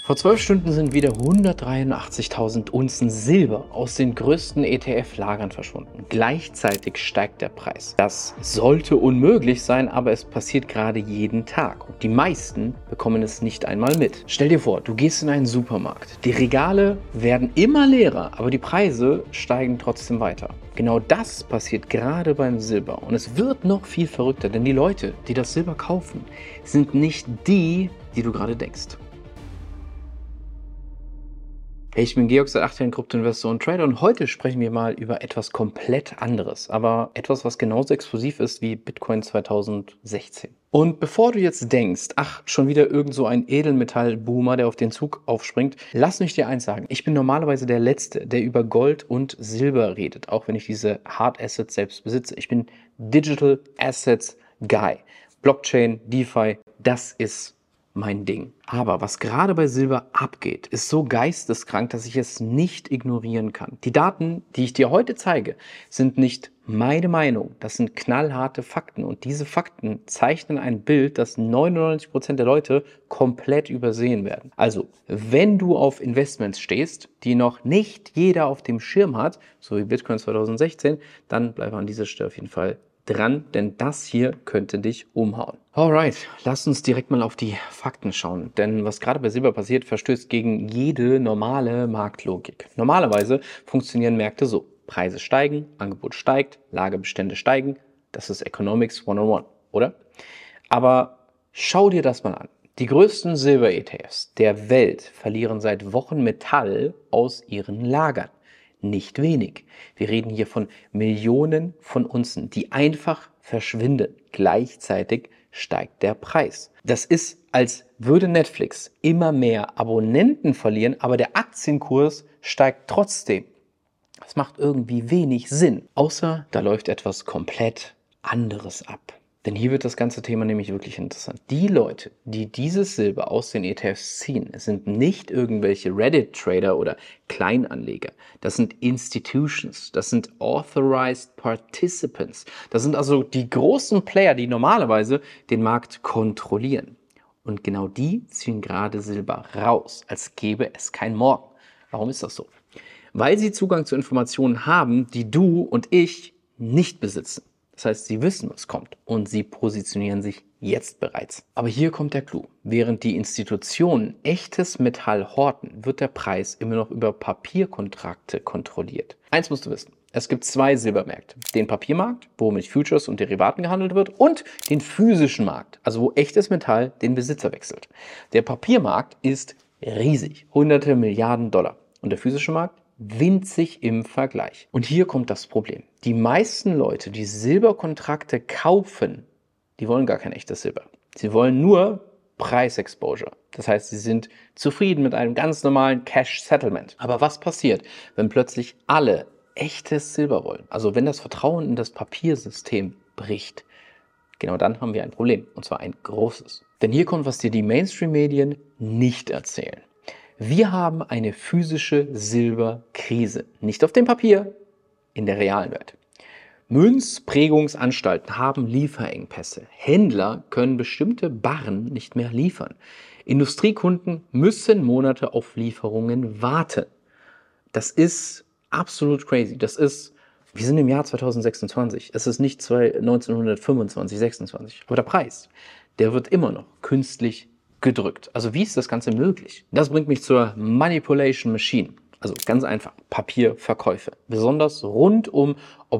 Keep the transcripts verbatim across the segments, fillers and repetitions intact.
Vor zwölf Stunden sind wieder hundertdreiundachtzigtausend Unzen Silber aus den größten E T F-Lagern verschwunden. Gleichzeitig steigt der Preis. Das sollte unmöglich sein, aber es passiert gerade jeden Tag. Und die meisten bekommen es nicht einmal mit. Stell dir vor, du gehst in einen Supermarkt. Die Regale werden immer leerer, aber die Preise steigen trotzdem weiter. Genau das passiert gerade beim Silber. Und es wird noch viel verrückter, denn die Leute, die das Silber kaufen, sind nicht die, die du gerade denkst. Hey, ich bin Georg, seit acht Jahren Kryptoinvestor und Trader und heute sprechen wir mal über etwas komplett anderes, aber etwas, was genauso explosiv ist wie Bitcoin zweitausendsechzehn. Und bevor du jetzt denkst, ach, schon wieder irgend so ein Edelmetall-Boomer, der auf den Zug aufspringt, lass mich dir eins sagen. Ich bin normalerweise der Letzte, der über Gold und Silber redet, auch wenn ich diese Hard Assets selbst besitze. Ich bin Digital Assets Guy. Blockchain, DeFi, das ist mein Ding. Aber was gerade bei Silber abgeht, ist so geisteskrank, dass ich es nicht ignorieren kann. Die Daten, die ich dir heute zeige, sind nicht meine Meinung. Das sind knallharte Fakten. Und diese Fakten zeichnen ein Bild, das neunundneunzig Prozent der Leute komplett übersehen werden. Also, wenn du auf Investments stehst, die noch nicht jeder auf dem Schirm hat, so wie Bitcoin zweitausendsechzehn, dann bleib an dieser Stelle auf jeden Fall dran, denn das hier könnte dich umhauen. Alright, lass uns direkt mal auf die Fakten schauen, denn was gerade bei Silber passiert, verstößt gegen jede normale Marktlogik. Normalerweise funktionieren Märkte so: Preise steigen, Angebot steigt, Lagerbestände steigen. Das ist Economics hundertundeins, oder? Aber schau dir das mal an. Die größten Silber-E T Fs der Welt verlieren seit Wochen Metall aus ihren Lagern. Nicht wenig. Wir reden hier von Millionen von Unzen, die einfach verschwinden. Gleichzeitig steigt der Preis. Das ist, als würde Netflix immer mehr Abonnenten verlieren, aber der Aktienkurs steigt trotzdem. Das macht irgendwie wenig Sinn. Außer da läuft etwas komplett anderes ab. Denn hier wird das ganze Thema nämlich wirklich interessant. Die Leute, die dieses Silber aus den E T Fs ziehen, sind nicht irgendwelche Reddit-Trader oder Kleinanleger. Das sind Institutions, das sind Authorized Participants. Das sind also die großen Player, die normalerweise den Markt kontrollieren. Und genau die ziehen gerade Silber raus, als gäbe es kein Morgen. Warum ist das so? Weil sie Zugang zu Informationen haben, die du und ich nicht besitzen. Das heißt, sie wissen, was kommt und sie positionieren sich jetzt bereits. Aber hier kommt der Clou. Während die Institutionen echtes Metall horten, wird der Preis immer noch über Papierkontrakte kontrolliert. Eins musst du wissen. Es gibt zwei Silbermärkte. Den Papiermarkt, wo mit Futures und Derivaten gehandelt wird, und den physischen Markt, also wo echtes Metall den Besitzer wechselt. Der Papiermarkt ist riesig, hunderte Milliarden Dollar. Und der physische Markt winzig im Vergleich. Und hier kommt das Problem. Die meisten Leute, die Silberkontrakte kaufen, die wollen gar kein echtes Silber. Sie wollen nur Preisexposure. Das heißt, sie sind zufrieden mit einem ganz normalen Cash Settlement. Aber was passiert, wenn plötzlich alle echtes Silber wollen? Also wenn das Vertrauen in das Papiersystem bricht, genau dann haben wir ein Problem. Und zwar ein großes. Denn hier kommt, was dir die Mainstream-Medien nicht erzählen. Wir haben eine physische Silberkrise. Nicht auf dem Papier, in der realen Welt. Münzprägungsanstalten haben Lieferengpässe. Händler können bestimmte Barren nicht mehr liefern. Industriekunden müssen Monate auf Lieferungen warten. Das ist absolut crazy. Das ist, wir sind im Jahr zweitausendsechsundzwanzig. Es ist nicht neunzehnhundertfünfundzwanzig, sechsundzwanzig. Aber der Preis, der wird immer noch künstlich gedrückt. Also wie ist das Ganze möglich? Das bringt mich zur Manipulation Machine. Also ganz einfach, Papierverkäufe. Besonders rund um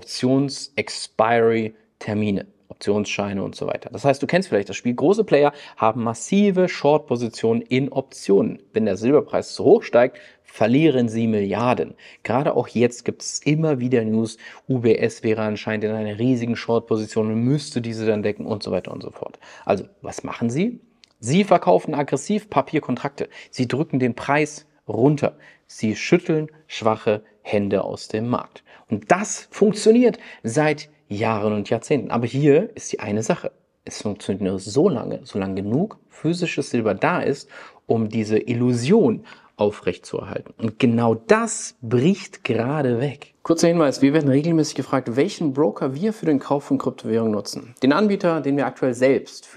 Options-Expiry-Termine, Optionsscheine und so weiter. Das heißt, du kennst vielleicht das Spiel. Große Player haben massive Short-Positionen in Optionen. Wenn der Silberpreis zu hoch steigt, verlieren sie Milliarden. Gerade auch jetzt gibt es immer wieder News, U B S wäre anscheinend in einer riesigen Short-Position und müsste diese dann decken und so weiter und so fort. Also, was machen sie? Sie verkaufen aggressiv Papierkontrakte. Sie drücken den Preis runter. Sie schütteln schwache Hände aus dem Markt. Und das funktioniert seit Jahren und Jahrzehnten. Aber hier ist die eine Sache. Es funktioniert nur so lange, solange genug physisches Silber da ist, um diese Illusion aufrechtzuerhalten. Und genau das bricht gerade weg. Kurzer Hinweis, wir werden regelmäßig gefragt, welchen Broker wir für den Kauf von Kryptowährungen nutzen. Den Anbieter, den wir aktuell selbst für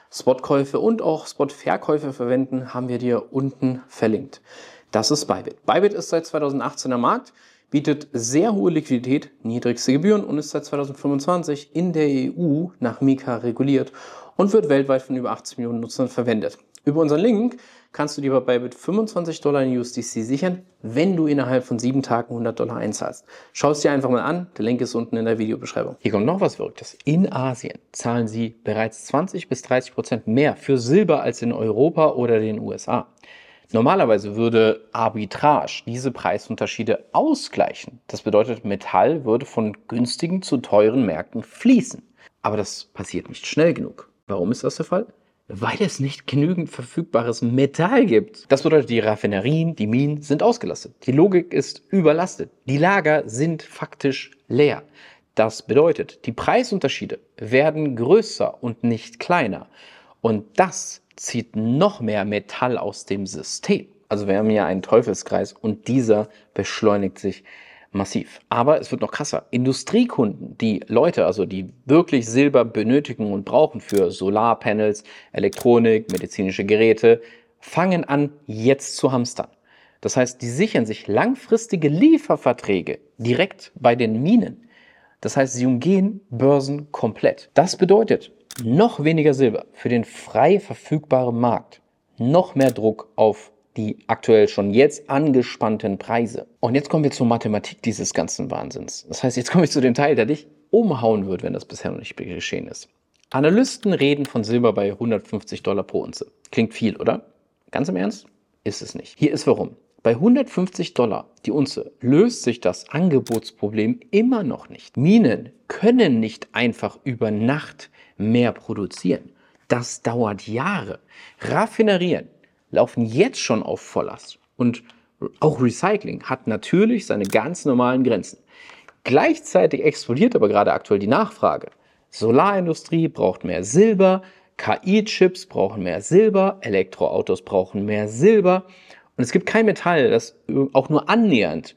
Spotkäufe und auch Spotverkäufe verwenden, haben wir dir unten verlinkt. Das ist Bybit. Bybit ist seit zweitausendachtzehn am Markt, bietet sehr hohe Liquidität, niedrigste Gebühren und ist seit zweitausendfünfundzwanzig in der E U nach MiCA reguliert und wird weltweit von über achtzig Millionen Nutzern verwendet. Über unseren Link kannst du dir bei Bybit fünfundzwanzig Dollar in U S D C sichern, wenn du innerhalb von sieben Tagen hundert Dollar einzahlst. Schau es dir einfach mal an, der Link ist unten in der Videobeschreibung. Hier kommt noch was Verrücktes. In Asien zahlen sie bereits zwanzig bis dreißig Prozent mehr für Silber als in Europa oder den U S A. Normalerweise würde Arbitrage diese Preisunterschiede ausgleichen. Das bedeutet, Metall würde von günstigen zu teuren Märkten fließen. Aber das passiert nicht schnell genug. Warum ist das der Fall? Weil es nicht genügend verfügbares Metall gibt. Das bedeutet, die Raffinerien, die Minen sind ausgelastet. Die Logik ist überlastet. Die Lager sind faktisch leer. Das bedeutet, die Preisunterschiede werden größer und nicht kleiner. Und das zieht noch mehr Metall aus dem System. Also wir haben hier einen Teufelskreis und dieser beschleunigt sich massiv. Aber es wird noch krasser. Industriekunden, die Leute, also die wirklich Silber benötigen und brauchen für Solarpanels, Elektronik, medizinische Geräte, fangen an, jetzt zu hamstern. Das heißt, die sichern sich langfristige Lieferverträge direkt bei den Minen. Das heißt, sie umgehen Börsen komplett. Das bedeutet, noch weniger Silber für den frei verfügbaren Markt, noch mehr Druck auf die aktuell schon jetzt angespannten Preise. Und jetzt kommen wir zur Mathematik dieses ganzen Wahnsinns. Das heißt, jetzt komme ich zu dem Teil, der dich umhauen wird, wenn das bisher noch nicht geschehen ist. Analysten reden von Silber bei hundertfünfzig Dollar pro Unze. Klingt viel, oder? Ganz im Ernst? Ist es nicht. Hier ist warum. Bei hundertfünfzig Dollar die Unze löst sich das Angebotsproblem immer noch nicht. Minen können nicht einfach über Nacht mehr produzieren. Das dauert Jahre. Raffinerien laufen jetzt schon auf Volllast. Und auch Recycling hat natürlich seine ganz normalen Grenzen. Gleichzeitig explodiert aber gerade aktuell die Nachfrage. Solarindustrie braucht mehr Silber, K I-Chips brauchen mehr Silber, Elektroautos brauchen mehr Silber. Und es gibt kein Metall, das auch nur annähernd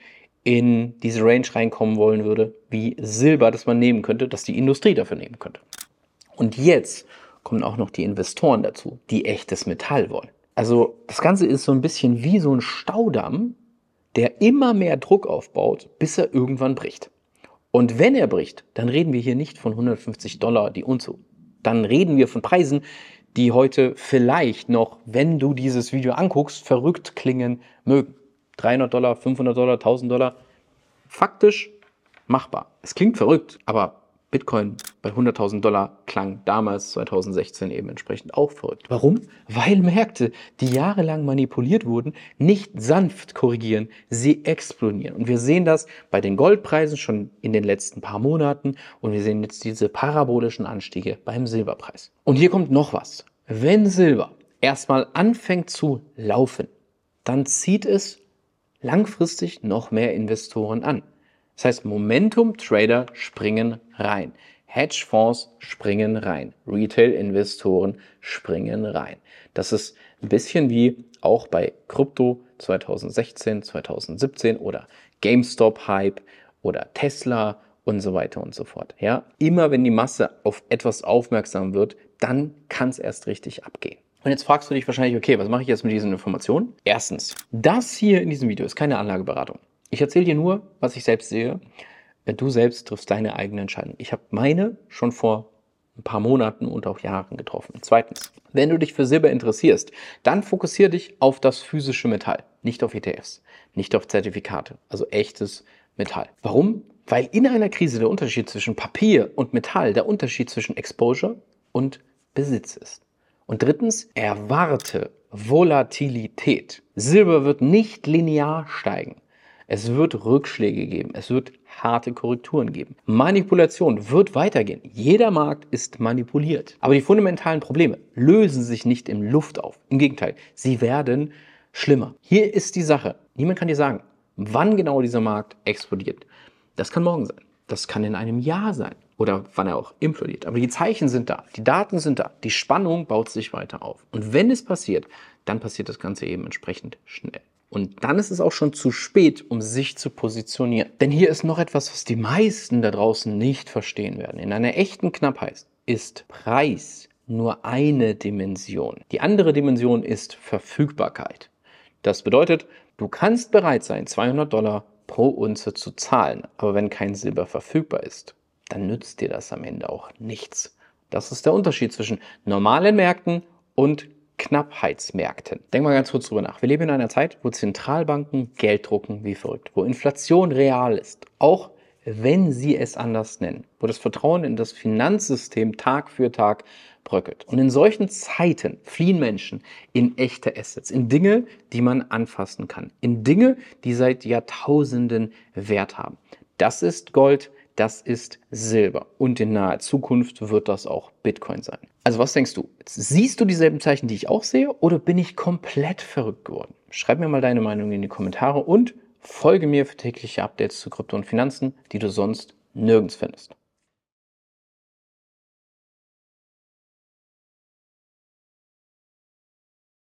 in diese Range reinkommen wollen würde, wie Silber, das man nehmen könnte, das die Industrie dafür nehmen könnte. Und jetzt kommen auch noch die Investoren dazu, die echtes Metall wollen. Also das Ganze ist so ein bisschen wie so ein Staudamm, der immer mehr Druck aufbaut, bis er irgendwann bricht. Und wenn er bricht, dann reden wir hier nicht von hundertfünfzig Dollar die Unze. Dann reden wir von Preisen, die heute vielleicht noch, wenn du dieses Video anguckst, verrückt klingen mögen. dreihundert Dollar, fünfhundert Dollar, tausend Dollar. Faktisch machbar. Es klingt verrückt, aber Bitcoin bei hunderttausend Dollar klang damals zweitausendsechzehn eben entsprechend auch verrückt. Warum? Weil Märkte, die jahrelang manipuliert wurden, nicht sanft korrigieren, sie explodieren. Und wir sehen das bei den Goldpreisen schon in den letzten paar Monaten und wir sehen jetzt diese parabolischen Anstiege beim Silberpreis. Und hier kommt noch was. Wenn Silber erstmal anfängt zu laufen, dann zieht es langfristig noch mehr Investoren an. Das heißt, Momentum-Trader springen rein. Hedgefonds springen rein. Retail-Investoren springen rein. Das ist ein bisschen wie auch bei Krypto zweitausendsechzehn, zweitausendsiebzehn oder GameStop-Hype oder Tesla und so weiter und so fort. Ja? Immer wenn die Masse auf etwas aufmerksam wird, dann kann es erst richtig abgehen. Und jetzt fragst du dich wahrscheinlich, okay, was mache ich jetzt mit diesen Informationen? Erstens, das hier in diesem Video ist keine Anlageberatung. Ich erzähle dir nur, was ich selbst sehe. Du selbst triffst deine eigene Entscheidung. Ich habe meine schon vor ein paar Monaten und auch Jahren getroffen. Zweitens, wenn du dich für Silber interessierst, dann fokussiere dich auf das physische Metall, nicht auf E T Fs, nicht auf Zertifikate, also echtes Metall. Warum? Weil in einer Krise der Unterschied zwischen Papier und Metall der Unterschied zwischen Exposure und Besitz ist. Und drittens, erwarte Volatilität. Silber wird nicht linear steigen. Es wird Rückschläge geben, es wird harte Korrekturen geben. Manipulation wird weitergehen. Jeder Markt ist manipuliert. Aber die fundamentalen Probleme lösen sich nicht in Luft auf. Im Gegenteil, sie werden schlimmer. Hier ist die Sache. Niemand kann dir sagen, wann genau dieser Markt explodiert. Das kann morgen sein. Das kann in einem Jahr sein. Oder wann er auch implodiert. Aber die Zeichen sind da, die Daten sind da, die Spannung baut sich weiter auf. Und wenn es passiert, dann passiert das Ganze eben entsprechend schnell. Und dann ist es auch schon zu spät, um sich zu positionieren. Denn hier ist noch etwas, was die meisten da draußen nicht verstehen werden. In einer echten Knappheit ist Preis nur eine Dimension. Die andere Dimension ist Verfügbarkeit. Das bedeutet, du kannst bereit sein, zweihundert Dollar pro Unze zu zahlen, aber wenn kein Silber verfügbar ist, dann nützt dir das am Ende auch nichts. Das ist der Unterschied zwischen normalen Märkten und Knappheitsmärkten. Denk mal ganz kurz drüber nach. Wir leben in einer Zeit, wo Zentralbanken Geld drucken wie verrückt, wo Inflation real ist, auch wenn sie es anders nennen, wo das Vertrauen in das Finanzsystem Tag für Tag bröckelt. Und in solchen Zeiten fliehen Menschen in echte Assets, in Dinge, die man anfassen kann, in Dinge, die seit Jahrtausenden Wert haben. Das ist Gold, das ist Silber. Und in naher Zukunft wird das auch Bitcoin sein. Also was denkst du? Siehst du dieselben Zeichen, die ich auch sehe, oder bin ich komplett verrückt geworden? Schreib mir mal deine Meinung in die Kommentare und folge mir für tägliche Updates zu Krypto und Finanzen, die du sonst nirgends findest.